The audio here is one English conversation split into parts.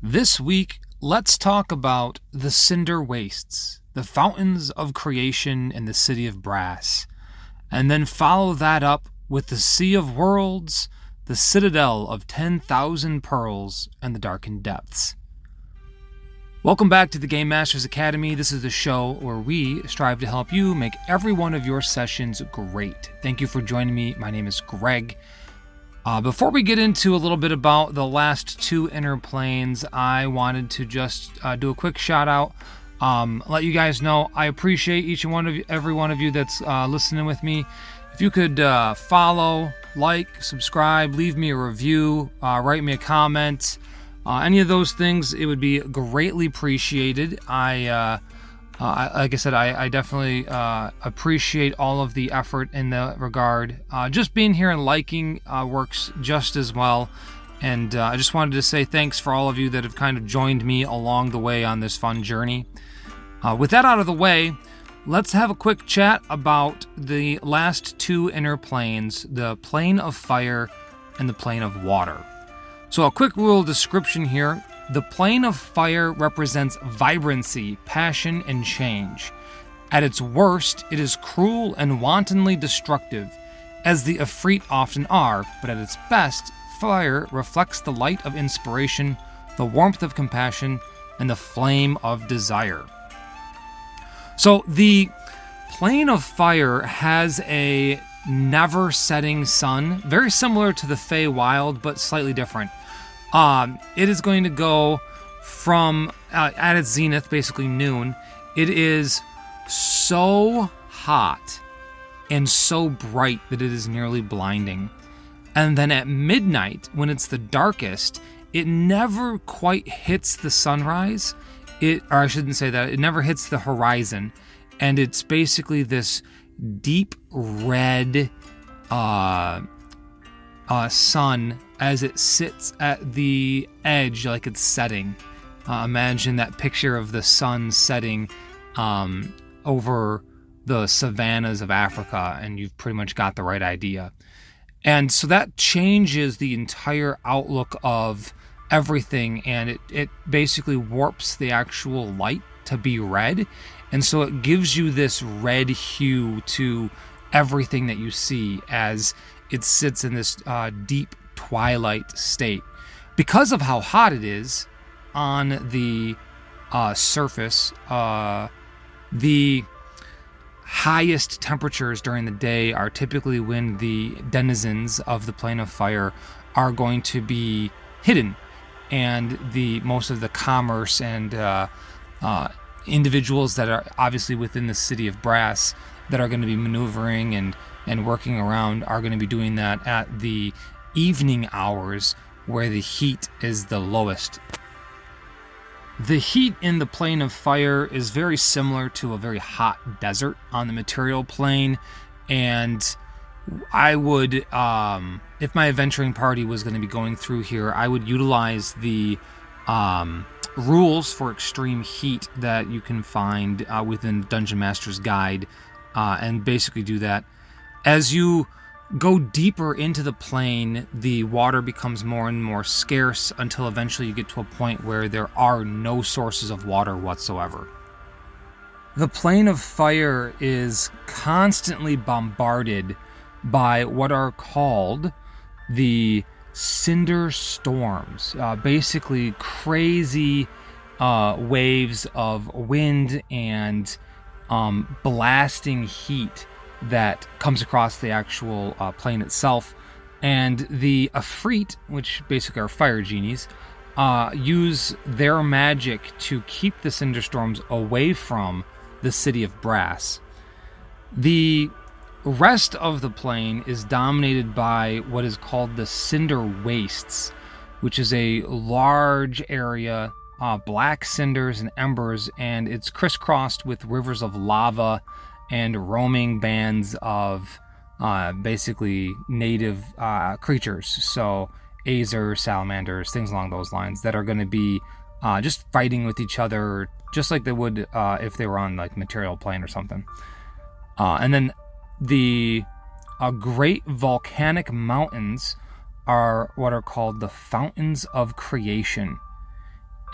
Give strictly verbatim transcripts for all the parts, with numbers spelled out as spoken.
This week, let's talk about the Cinder Wastes, the fountains of creation in the city of brass, and then follow that up with the Sea of Worlds, the Citadel of ten thousand Pearls, and the Darkened Depths. Welcome back to the Game Masters Academy. This is the show where we strive to help you make every one of your sessions great. Thank you for joining me. My name is Greg. Uh, before we get into a little bit about the last two inner planes, I wanted to just uh, do a quick shout out. Um, let you guys know I appreciate each and one of you, every one of you that's uh, listening with me. If you could uh, follow, like, subscribe, leave me a review, uh, write me a comment, uh, any of those things, it would be greatly appreciated. I, uh, uh, like I said, I, I definitely uh, appreciate all of the effort in that regard. Uh, just being here and liking uh, works just as well. And uh, I just wanted to say thanks for all of you that have kind of joined me along the way on this fun journey. Uh, with that out of the way, let's have a quick chat about the last two inner planes, the plane of fire and the plane of water. So a quick little description here. The plane of fire represents vibrancy, passion, and change. At its worst, it is cruel and wantonly destructive, as the Efreet often are, but at its best, fire reflects the light of inspiration, the warmth of compassion, and the flame of desire. So the plane of fire has a never-setting sun, very similar to the Feywild, but slightly different. Um, it is going to go from, uh, at its zenith, basically noon, it is so hot and so bright that it is nearly blinding. And then at midnight, when it's the darkest, it never quite hits the sunrise. It, or I shouldn't say that, it never hits the horizon. And it's basically this deep red uh, uh, sun as it sits at the edge like it's setting. Uh, imagine that picture of the sun setting um, over the savannas of Africa, and you've pretty much got the right idea. And so that changes the entire outlook of everything, and it, it basically warps the actual light to be red. And so it gives you this red hue to everything that you see as it sits in this uh, deep twilight state. Because of how hot it is on the uh, surface, uh, the highest temperatures during the day are typically when the denizens of the plane of fire are going to be hidden, and the most of the commerce and uh, uh, individuals that are obviously within the city of brass that are going to be maneuvering and and working around are going to be doing that at the evening hours where the heat is the lowest. The heat in the plane of fire is very similar to a very hot desert on the material plane, and I would, um, if my adventuring party was going to be going through here, I would utilize the um, rules for extreme heat that you can find uh, within Dungeon Master's Guide, uh, and basically do that. As you go deeper into the plane, the water becomes more and more scarce until eventually you get to a point where there are no sources of water whatsoever. The plane of fire is constantly bombarded by what are called the cinder storms, uh, basically crazy uh, waves of wind and um, blasting heat that comes across the actual uh, plane itself. And the Efreet, which basically are fire genies, uh, use their magic to keep the cinder storms away from the city of brass. The rest of the plane is dominated by what is called the Cinder Wastes, which is a large area, uh, black cinders and embers, and it's crisscrossed with rivers of lava and roaming bands of uh, basically native uh, creatures. So Azer, salamanders, things along those lines that are going to be uh, just fighting with each other, just like they would uh, if they were on like material plane or something. Uh, and then the uh, great volcanic mountains are what are called the fountains of creation.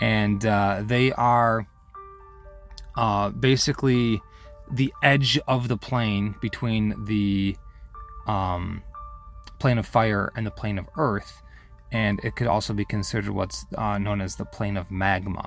and uh, they are uh, basically the edge of the plane between the um, plane of fire and the plane of earth, and it could also be considered what's uh, known as the plane of magma.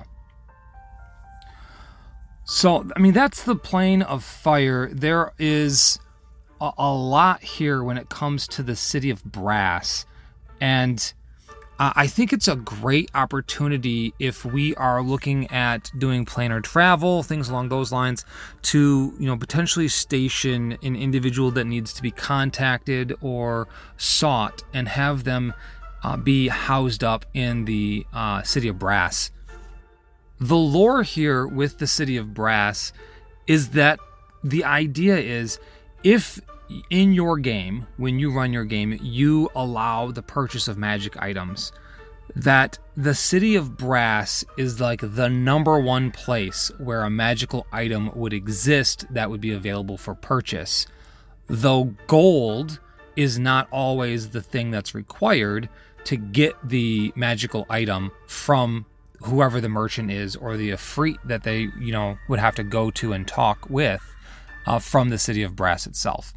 So, I mean, that's the plane of fire. There is a, a lot here when it comes to the city of Brass, and uh, I think it's a great opportunity if we are looking at doing planar travel, things along those lines, to, you know, potentially station an individual that needs to be contacted or sought and have them uh, be housed up in the uh, city of Brass. The lore here with the city of Brass is that the idea is if in your game, when you run your game, you allow the purchase of magic items, that the city of Brass is like the number one place where a magical item would exist that would be available for purchase. Though gold is not always the thing that's required to get the magical item from whoever the merchant is or the Efreet that they, you know, would have to go to and talk with uh, from the city of Brass itself.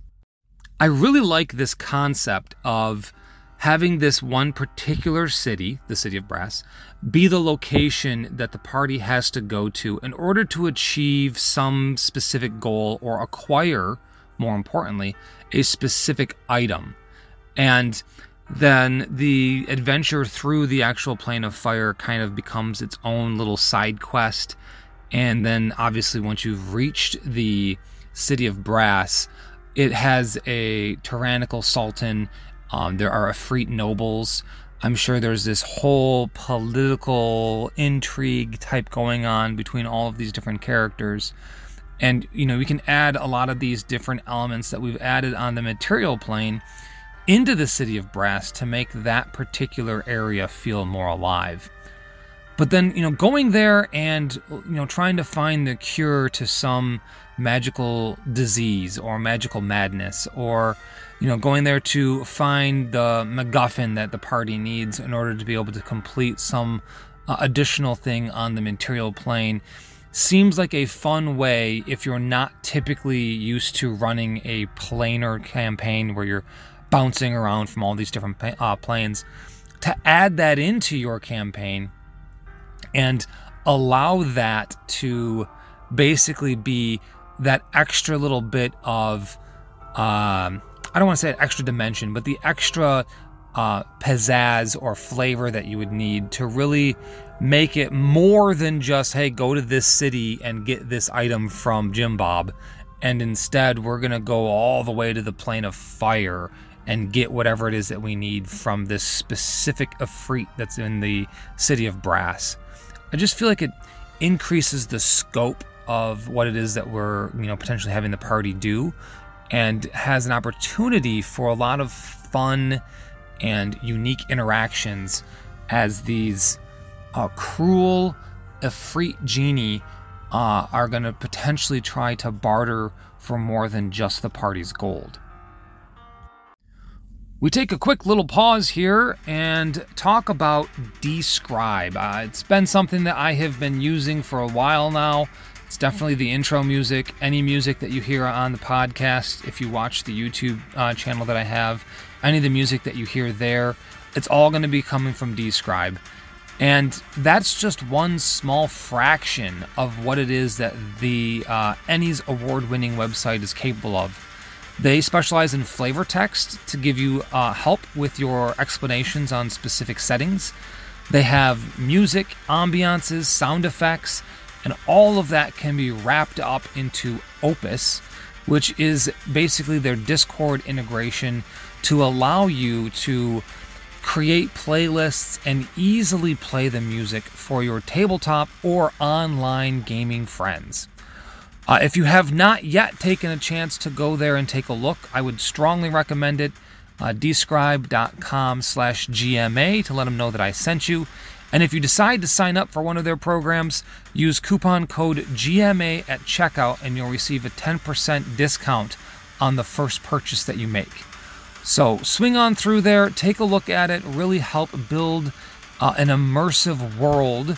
I really like this concept of having this one particular city, the city of Brass, be the location that the party has to go to in order to achieve some specific goal or acquire, more importantly, a specific item. And then the adventure through the actual plane of fire kind of becomes its own little side quest. And then obviously once you've reached the city of Brass, it has a tyrannical sultan. Um, there are Efreet nobles. I'm sure there's this whole political intrigue type going on between all of these different characters. And, you know, we can add a lot of these different elements that we've added on the material plane into the city of Brass to make that particular area feel more alive. But then, you know, going there and, you know, trying to find the cure to some magical disease or magical madness, or, you know, going there to find the MacGuffin that the party needs in order to be able to complete some uh, additional thing on the material plane, seems like a fun way if you're not typically used to running a planar campaign where you're bouncing around from all these different uh, planes, to add that into your campaign and allow that to basically be that extra little bit of, um, I don't want to say an extra dimension, but the extra uh, pizzazz or flavor that you would need to really make it more than just, hey, go to this city and get this item from Jim Bob. And instead, we're going to go all the way to the plane of fire and get whatever it is that we need from this specific Efreet that's in the city of Brass. I just feel like it increases the scope of what it is that we're, you know, potentially having the party do, and has an opportunity for a lot of fun and unique interactions as these uh, cruel Efreet genie uh, are going to potentially try to barter for more than just the party's gold. We take a quick little pause here and talk about Describe. Uh, it's been something that I have been using for a while now. It's definitely the intro music. Any music that you hear on the podcast, if you watch the YouTube uh, channel that I have, any of the music that you hear there, it's all going to be coming from Describe. And that's just one small fraction of what it is that the uh, Ennie's award-winning website is capable of. They specialize in flavor text to give you uh, help with your explanations on specific settings. They have music, ambiances, sound effects, and all of that can be wrapped up into Opus, which is basically their Discord integration to allow you to create playlists and easily play the music for your tabletop or online gaming friends. Uh, if you have not yet taken a chance to go there and take a look, I would strongly recommend it. Uh, describe.com slash GMA to let them know that I sent you. And if you decide to sign up for one of their programs, use coupon code G M A at checkout and you'll receive a ten percent discount on the first purchase that you make. So swing on through there, take a look at it, really help build uh, an immersive world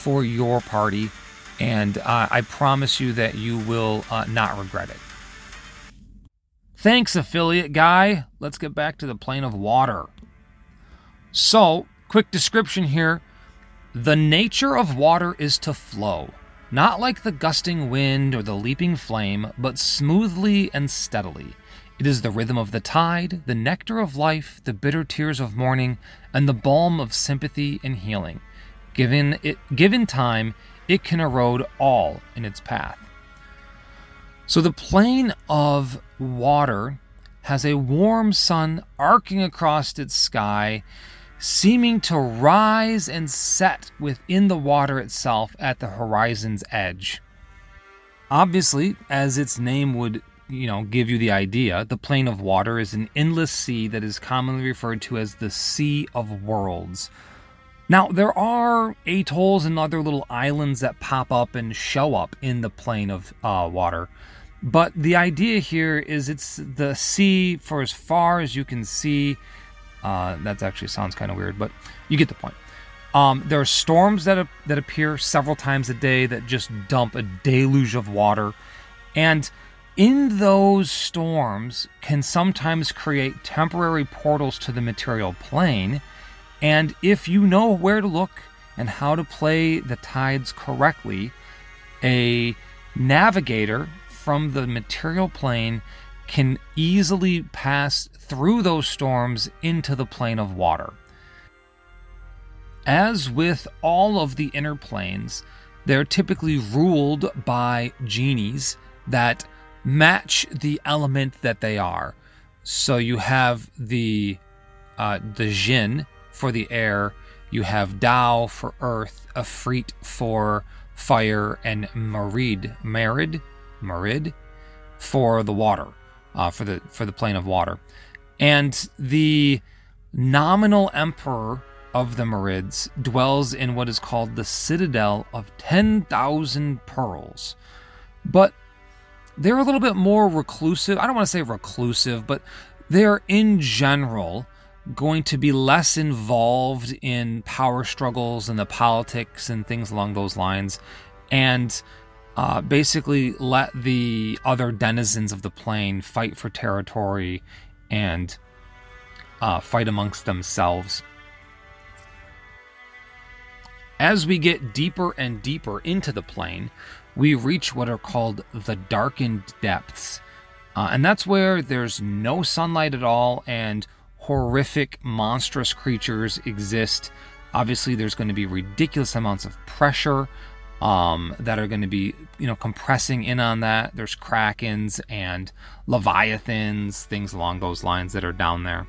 for your party, and uh, I promise you that you will uh, not regret it. Thanks, affiliate guy. Let's get back to the plane of water. So, quick description here. The nature of water is to flow, not like the gusting wind or the leaping flame, but smoothly and steadily. It is the rhythm of the tide, the nectar of life, the bitter tears of mourning, and the balm of sympathy and healing. Given it, given time, it can erode all in its path. So the plane of water has a warm sun arcing across its sky, seeming to rise and set within the water itself at the horizon's edge. Obviously, as its name would, you know, give you the idea, the plane of water is an endless sea that is commonly referred to as the Sea of Worlds. Now, there are atolls and other little islands that pop up and show up in the plane of uh, water, but the idea here is it's the sea for as far as you can see. Uh, that actually sounds kind of weird, but you get the point. Um, there are storms that that appear several times a day that just dump a deluge of water, and in those storms can sometimes create temporary portals to the material plane. And if you know where to look and how to play the tides correctly, a navigator from the material plane can easily pass through those storms into the plane of water. As with all of the inner planes, they're typically ruled by genies that match the element that they are. So you have the uh, the Jinn for the air, you have Tao for earth, Afrit for fire, and Marid, Marid, Marid for the water, uh, for the for the plane of water. And the nominal emperor of the Marids dwells in what is called the Citadel of ten thousand Pearls. But they're a little bit more reclusive. I don't want to say reclusive, but they're in general going to be less involved in power struggles and the politics and things along those lines, and uh, basically let the other denizens of the plane fight for territory and uh, fight amongst themselves. As we get deeper and deeper into the plane, we reach what are called the darkened depths. Uh, and that's where there's no sunlight at all and horrific, monstrous creatures exist. Obviously, there's going to be ridiculous amounts of pressure um, that are going to be, you know, compressing in on that. There's krakens and leviathans, things along those lines that are down there.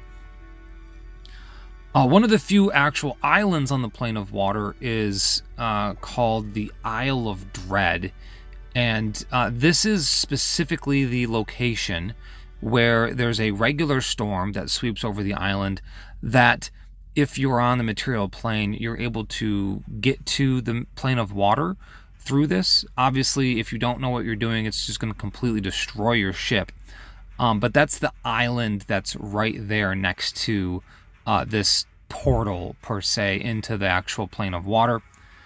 Uh, one of the few actual islands on the plane of water is uh, called the Isle of Dread. And uh, this is specifically the location where there's a regular storm that sweeps over the island that, if you're on the material plane, you're able to get to the plane of water through this. Obviously, if you don't know what you're doing, it's just going to completely destroy your ship. Um, but that's the island that's right there next to uh, this portal, per se, into the actual plane of water.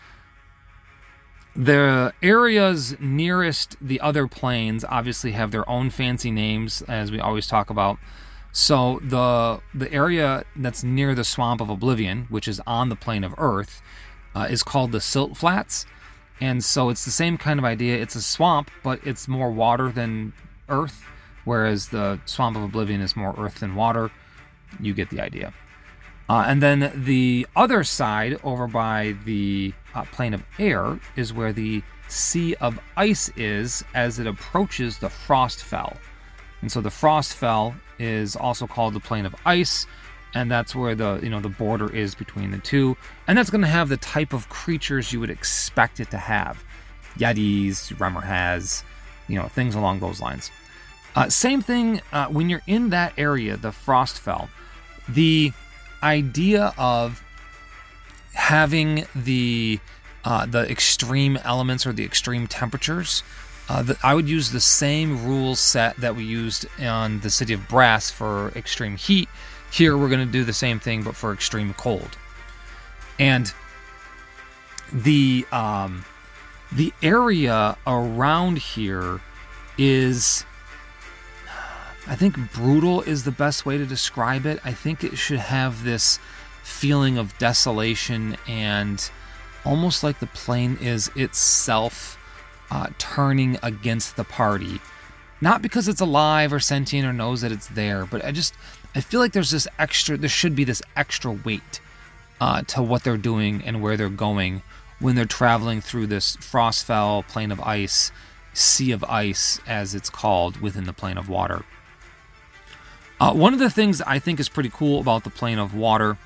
The areas nearest the other planes obviously have their own fancy names, as we always talk about. So the the area that's near the Swamp of Oblivion, which is on the plane of Earth, uh, is called the Silt Flats. And so it's the same kind of idea. It's a swamp, but it's more water than earth, whereas the Swamp of Oblivion is more earth than water. You get the idea. Uh, and then the other side, over by the uh, plane of air, is where the Sea of Ice is as it approaches the Frostfell. And so the Frostfell is also called the plane of ice, and that's where the you know the border is between the two. And that's going to have the type of creatures you would expect it to have: Yetis, Remorhaz, you know, things along those lines. Uh, same thing uh, when you're in that area, the Frostfell. The idea of having the uh, the extreme elements or the extreme temperatures, uh, the, I would use the same rule set that we used on the City of Brass for extreme heat. Here we're going to do the same thing, but for extreme cold. And the um, the area around here is, I think brutal is the best way to describe it. I think it should have this feeling of desolation and almost like the plane is itself uh, turning against the party. Not because it's alive or sentient or knows that it's there, but I just, I feel like there's this extra, there should be this extra weight uh, to what they're doing and where they're going when they're traveling through this Frostfell plane of ice, sea of ice, as it's called, within the plane of water. Uh, one of the things I think is pretty cool about the plane of water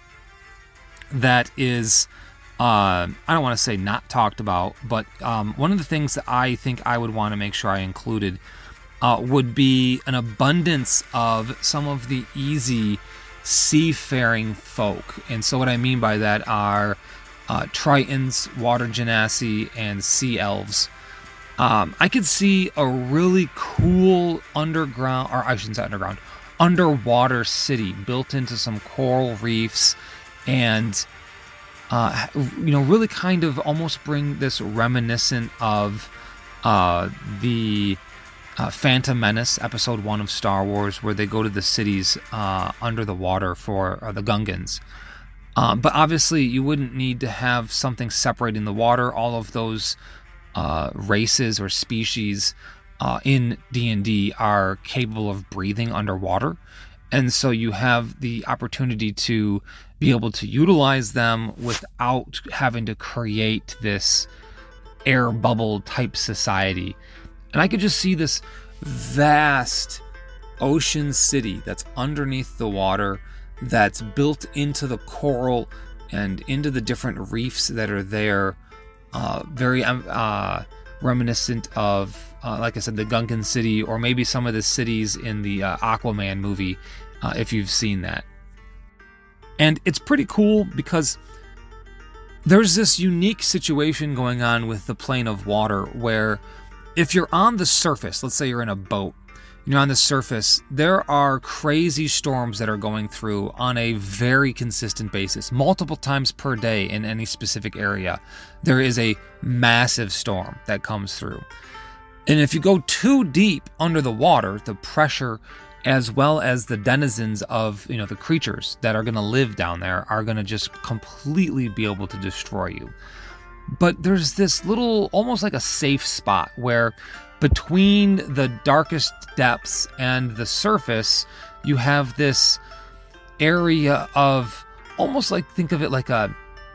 that is, uh, I don't want to say not talked about, but um, one of the things that I think I would want to make sure I included uh, would be an abundance of some of the easy seafaring folk. And so what I mean by that are uh, Tritons, water genasi, and sea elves. Um, I could see a really cool underground, or I shouldn't say underground, underwater city built into some coral reefs, and uh, you know, really kind of almost bring this reminiscent of uh, the uh, Phantom Menace episode one of Star Wars, where they go to the cities uh, under the water for uh, the Gungans. Um, but obviously, you wouldn't need to have something separating the water. All of those uh, races or species uh, in D and D are capable of breathing underwater. And so you have the opportunity to be able to utilize them without having to create this air bubble type society. And I could just see this vast ocean city that's underneath the water, that's built into the coral and into the different reefs that are there. Uh, very uh, reminiscent of, uh, like I said, the Gungan city, or maybe some of the cities in the uh, Aquaman movie, uh, if you've seen that. And it's pretty cool because there's this unique situation going on with the plane of water where if you're on the surface, let's say you're in a boat, you're on the surface, there are crazy storms that are going through on a very consistent basis, multiple times per day in any specific area. There is a massive storm that comes through. And if you go too deep under the water, the pressure as well as the denizens of, you know, the creatures that are going to live down there are going to just completely be able to destroy you. But there's this little, almost like a safe spot where between the darkest depths and the surface, you have this area of almost like, think of it like a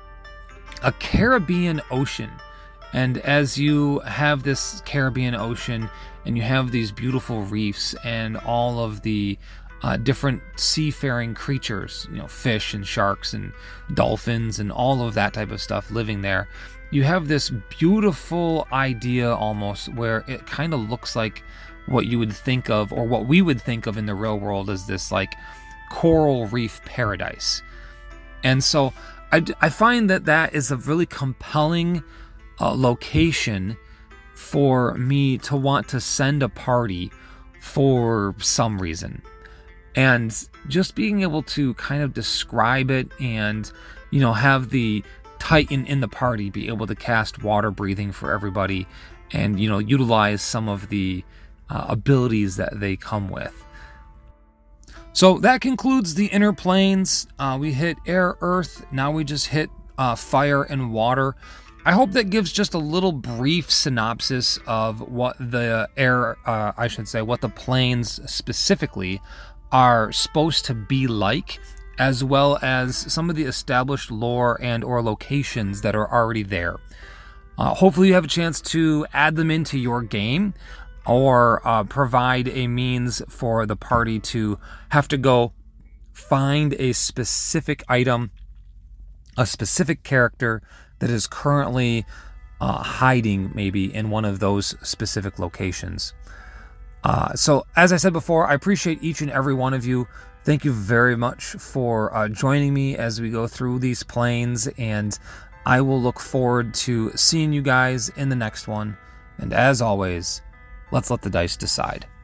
a Caribbean Ocean. And as you have this Caribbean Ocean and you have these beautiful reefs and all of the uh, different seafaring creatures, you know, fish and sharks and dolphins and all of that type of stuff living there, you have this beautiful idea almost where it kind of looks like what you would think of, or what we would think of in the real world, as this like coral reef paradise. And so I, I find that that is a really compelling uh, location for me to want to send a party for some reason. And just being able to kind of describe it and, you know, have the Titan in the party be able to cast water breathing for everybody and, you know, utilize some of the uh, abilities that they come with. So that concludes the inner planes. Uh, we hit air, earth. Now we just hit uh, fire and water. I hope that gives just a little brief synopsis of what the air, uh, I should say, what the planes specifically are supposed to be like, as well as some of the established lore and or locations that are already there. Uh, hopefully you have a chance to add them into your game, or uh, provide a means for the party to have to go find a specific item, a specific character that is currently uh, hiding maybe in one of those specific locations. Uh, so as I said before, I appreciate each and every one of you. Thank you very much for uh, joining me as we go through these planes, and I will look forward to seeing you guys in the next one. And as always, let's let the dice decide.